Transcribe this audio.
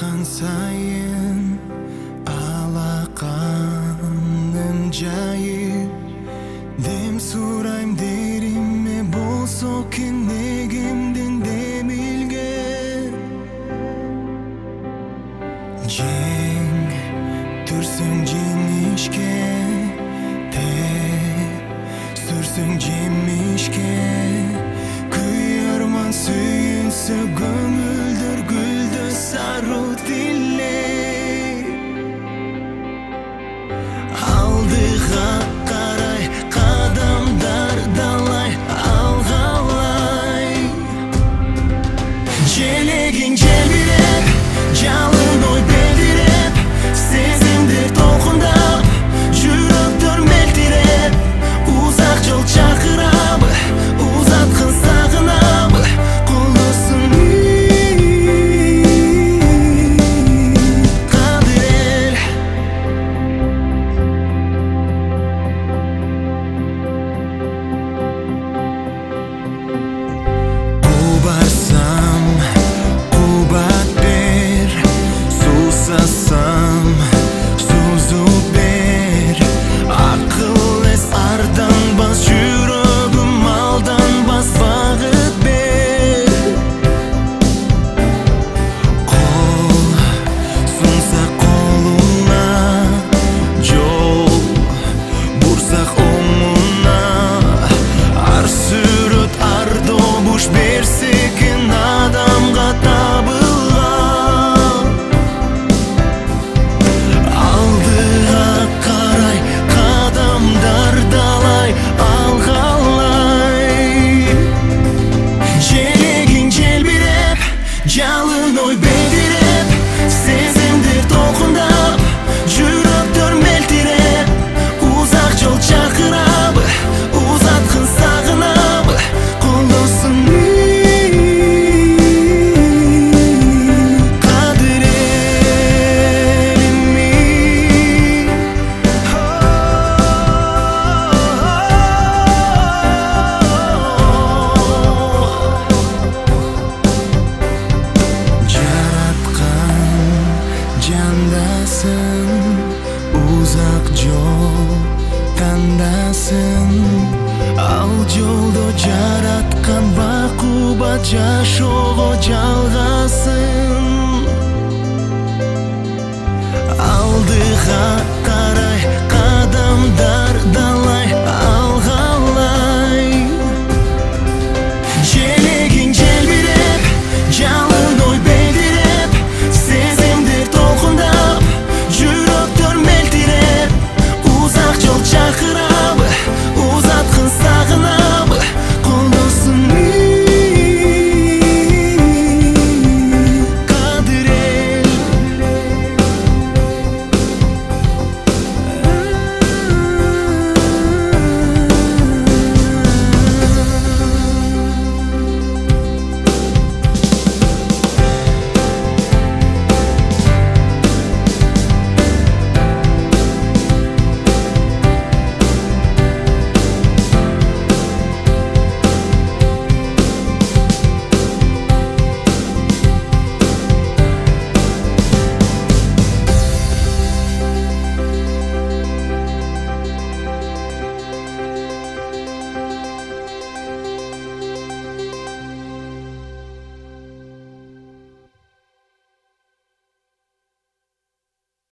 Ачкан сайын алаканым жайып, дем сурайм дериме болсо кенегимдин демилген. Жең түрсөң жемишке, сүрсөң жемишке, күйөрман сүйүнсө көңүлдөр гүлдө сару тилей. Алдыга карай кадамдар далай алгалай, желегиң желбиреп, жалын ой белдиреп, сезимдер толкундап, жүрөктөр мелтиреп, узак жол чакырам, узаткын сагынам, колдосуң кадыр эл. Барсам кубат бер, сусасам сузу бер, акыл эс арданбас, жүрөгүм алданбас, багыт бер. Кол сунса колуна, жол бурсак оңуна, ар сүрөт ар добуш берсекин адамга табылган. Алдыга карай кадамдар далай алгалай, желегиң желбиреп, жалын ой белдиреп, сезимдер толкундап, жүрөктөр мелтиреп, узак жол чакырап, узаткын сагынап, колдосуң кадыр элими. Жараткан жандасың, узак жол тандасың, ал жолдо жараткан бакубат жашоого жалгасын. Алдыга